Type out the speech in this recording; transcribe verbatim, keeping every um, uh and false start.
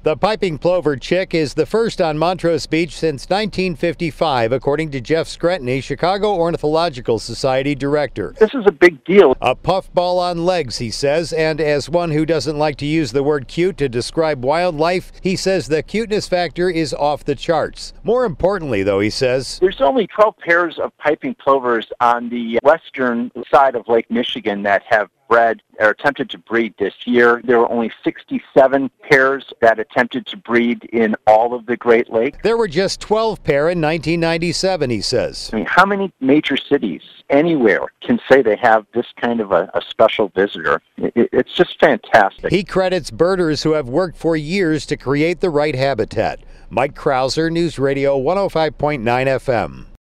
The piping plover chick is the first on Montrose Beach since nineteen fifty-five, according to Jeff Scretany, Chicago Ornithological Society director. This is a big deal. A puffball on legs, he says, and as one who doesn't like to use the word cute to describe wildlife, he says the cuteness factor is off the charts. More importantly, though, he says, there's only twelve pairs of piping plovers on the western side of Lake Michigan that have bred or attempted to breed this year. There were only sixty-seven pairs that attempted to breed in all of the Great Lakes. There were just twelve pair in nineteen ninety-seven, he says. I mean, how many major cities anywhere can say they have this kind of a, a special visitor? It, it's just fantastic. He credits birders who have worked for years to create the right habitat. Mike Krauser, News Radio one oh five point nine F M.